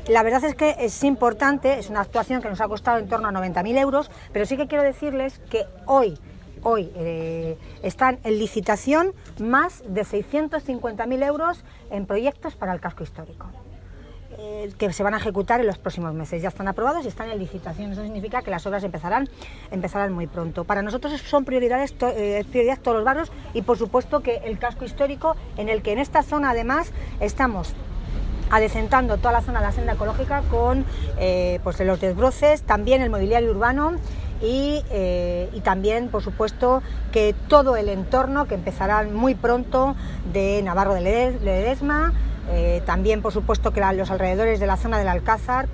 La verdad es que es importante, es una actuación que nos ha costado en torno a 90.000 euros, pero sí que quiero decirles que hoy están en licitación más de 650.000 euros en proyectos para el casco histórico, que se van a ejecutar en los próximos meses. Ya están aprobados y están en licitación. Eso significa que las obras empezarán muy pronto. Para nosotros son prioridad todos los barrios y por supuesto que el casco histórico, en el que en esta zona además estamos adecentando toda la zona de la senda ecológica con pues los desbroces, también el mobiliario urbano y también, por supuesto, que todo el entorno que empezará muy pronto de Navarro de Ledesma, también, por supuesto, que los alrededores de la zona del Alcázar.